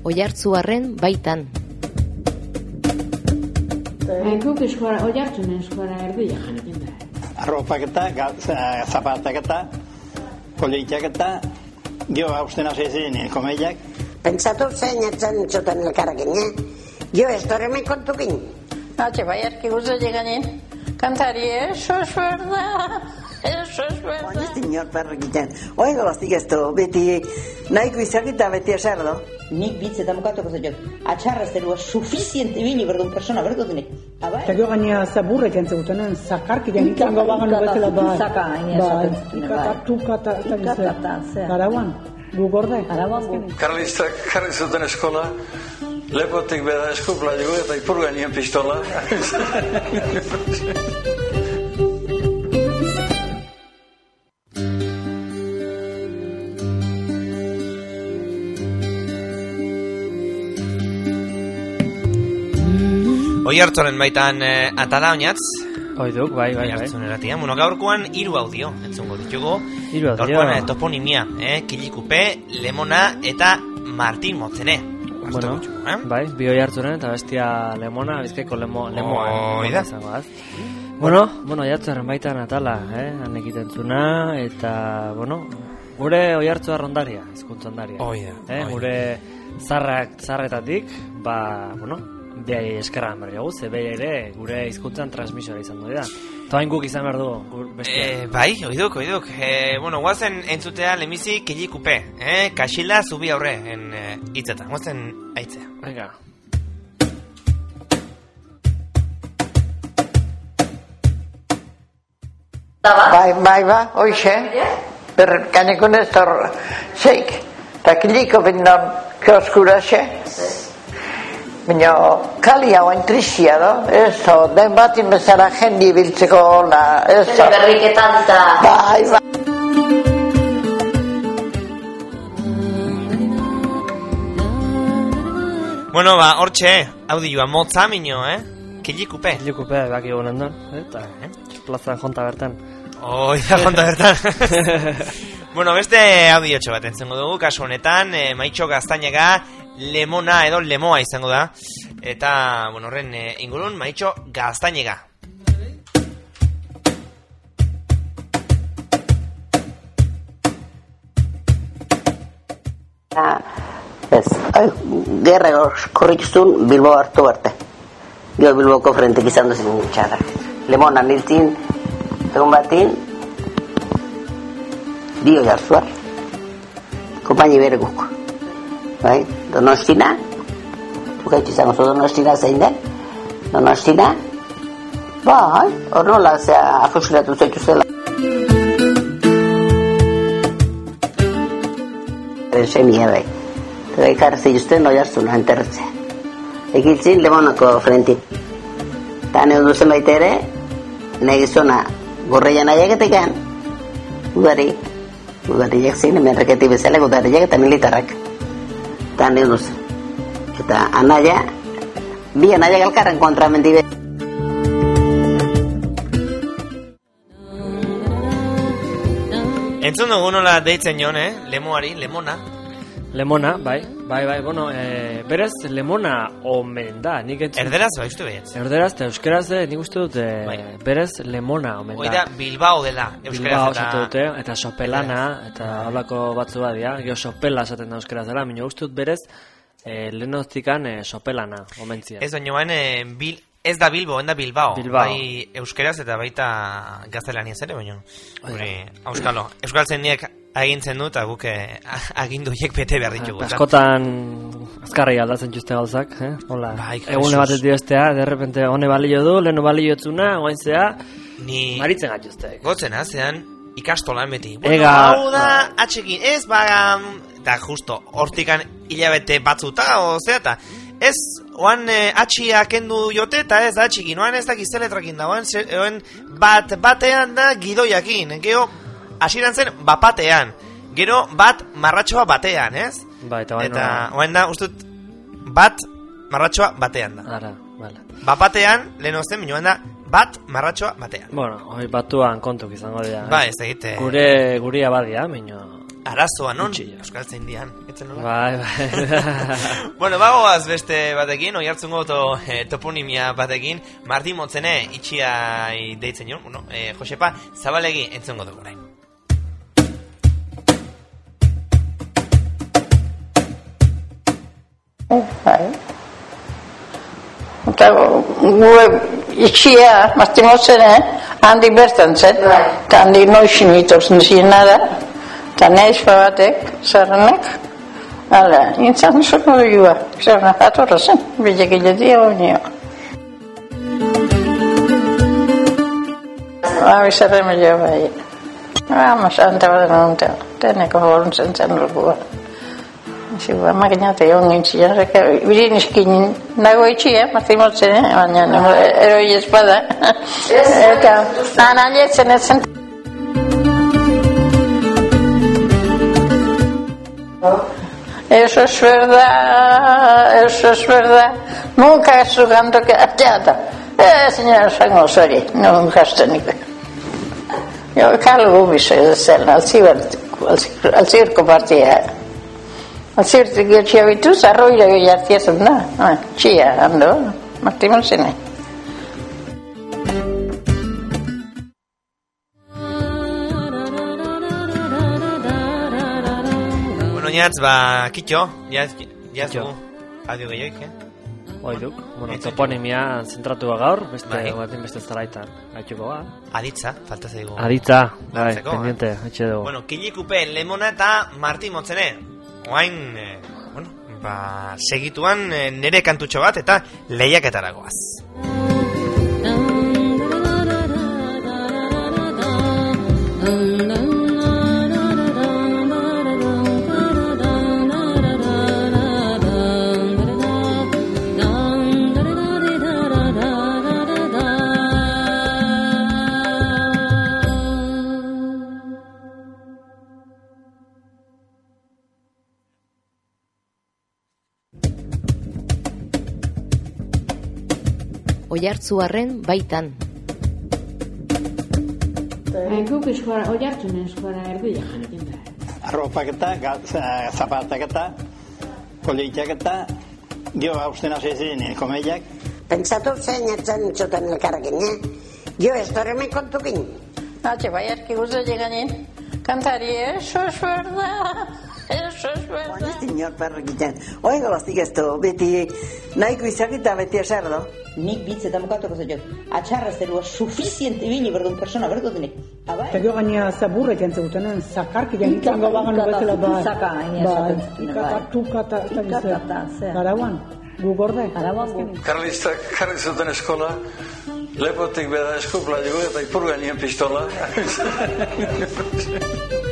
Oiartzuarren baitan. Guk Oiartzunen eskora erdia janekin da. Arropaketa, zapataketa, politaketa, jo hausten azizien komediak. Pentsatu zein etzen txuten elkarrekin, Jo estoreme kontukin. Bai, arki guzo lleganen. Kantari, eso es verdad. Baina zinor perrekiten. Oigo bastik ez du, beti nahiko izagita beti eserdo. Nik bitz eta mukatuko zaitut. Atxarra zerua suficiente bini berdun persona berdu denik. Eta gero gaina zaburrek entzegutenen, zakarki janitango bagano betela bat. Zaka, hain Tukata, Karauan, gu gorde. Karlistak jarri zuten eskola, lepotik beda eskupla dugu eta ipurga nien pistola. Oiartzunen baitan atala oinatz. Oiduk, bai. Oiartzun eratia. Bueno, gaurkoan 3 audio entzungo ditugu. 3 audio. Gaurkoan toponimia, Kilikupe, Lemona eta Martin Motzene. Bueno, bai, bi Oiartzunen eta bestia Lemona, bizkaiko lemoa. Oida. Bueno, Oiartzunen baitan atala, han egiten zuna, eta, gure Oiartzua rondaria, hizkuntza ondaria. Oida. Gure zarretatik, behai eskerran berri guz, behai ere gure hizkuntzan transmisoa izango dira. Toain guk izan behar du bestia. Bai, oiduk. Guazen entzutea lemizi Kilikupe, Kaxila zubi aurre hitzetan, guazen aitzea. Venga. Bai, hoxe. Berkanekun ez hor zeik. Eta Kilikupe non kioskura xe. Baina kali hauen trizia do, den batin bezala jendi biltzeko hola, Berriketan eta... Bai. Bueno, hortxe, audioa motza minio, Kilikupe. Kilikupe, baki honen da, eta plazan jonta bertan. Da jonta bertan. Bueno, beste audiotxo bat entzengo dugu, kasu honetan, Maitxo Gaztañaga, Lemona edo Lemoa izango da. Eta, horren ingurun, Maitxo Gaztañaga. Gerra korrikizun Bilbo hartu arte. Gio Bilboko frentek izan duzin txarra. Lemona niltin, egun batin, bi Oiartzuar. Kompaini bere guk. Bai, Donostina, bukaitu izango zu Donostina zein den, Donostina, bai, hor nola afusilatu zaitu zela. Semia bai, eta ikarra zituzten Oiartzuna enterretzea. Ekiltzin Lemonako frentik. Eta neun duzen baita ere, nahi gizona gorreia nahiaketekan, udariak zin, hemen reketi bezala udariak eta militarrak. Eta neun duzen. Eta anaia, bi anaia galkarren kontra mendibe. Entzun dugu nola deitzen joan, Lemoari, Lemona. Lemona, bai, berez Lemona omen da, nik entzun... Erderaz, bai, uste behetz. Erderaz eta euskeraz, nik uste dut, berez Lemona omen da. Oida, Bilbao dela, Bilbao esatu dute, eta sopelana, eta holako batzu badia, gero sopela esaten da euskeraz dela, minio uste dut berez, lehenoztikan sopelana omentzia. Ez baino ez da Bilbo, da Bilbao. Bai euskeraz eta baita gaztelaniaz ere, baino. Euskal zendiek agintzen du, eta guk aginduiek bete behar ditugu. Askotan azkarri aldatzen txuste gauzak, hola, egune batet diostea, derrepente hone balio du, lehenu balio etzuna, oaintzea, maritzen gatuzteek. Gotzen, zean ikastolan beti. Hau da, atxekin, ez da justo, hortikan hilabete batzuta, eta ez, oan atxia kendu jote, eta ez da atxikin, oan ez da gizeletrakin da, oan batean da gidoiakin, geho, hasiran zen bapatean, gero bat marratxoa batean, ez? Eta oen da, ustut, bat marratxoa batean da. Ara, bale. Bapatean, lehen ozten, minuan da, bat marratxoa batean. Bueno, hoi batuan kontuk izango dira. Ba, ez egite. Guri abadia, minio. arazoa non? Euskaltzain dian, etzen nola? Bai. Bueno, bagoaz beste batekin, Oiartzungo toponimia batekin, Martin Motzene itxia deitzen jo, bueno, Josepa Zabalegi entzungo dugu orain. Bai. Eta itxia, Martin Motzene, handik bertan zen, eta handik noixin itozen zina da, eta neizpa batek, zerrenek, hala, intzan zoko dugu, zerrenek atorra zen, bilek iletia honio. Zerren melio bai. Santa bat nuntan, teneko holuntzen zen lukua. Ziba, makinate egon gintzian, birin iskin nago itxia, Martin Motzene, baina eroi espada. Eta, nanietzen etzen. Eso es verdad. Nunca es jugando que allá. Señor Sango, sorry, no gasto ni. Yo Carlo Gubis al circo partía. Al circo que ci abitus arroyo que ya hacías nada. Chia ando, Martin Motzene. Oinatz, kitxo, jazgu, adio gehioik, Oiduk, bueno, toponimia zentratu gaur, beste zaraitan, haitxuko ba. Aditza, falta zaigu. Aditza, bai, pendiente, haitxe dugu. Bueno, Kilikupe, Lemona eta Martin Motzene. Oain, segituan nere kantutxo bat eta lehiaketaragoaz. Oiartzuarren baitan. Guk eskora, Oiartzunen eskora erdia janekin da. Arropaketa, zapataketa, kolleitaketa, gio hauzten azizien komeiak. Pentsatu zein etzen txoten elkarrekin, Gio ez doreme kontukin. Nache, bai erki guzo lleganen, kantari, eso es verdad. Eso es verdad. Oain ez dinor perrekiten. Oain gabaztik ez du, beti nahiko izakita beti eserdo. Nik bitz eta mokatuko zaitut. Atxarra zerua suficiente bini berdun persona berdutenik. Eta gero gaina zaburrek entzegutenen, zakarki janitango bagan bezala bai. Zaka, Tukata, Arauan, gu gorde. Karlistak jarri zuten eskola, lepotik beda eskupla dugu eta ipurganien pistola.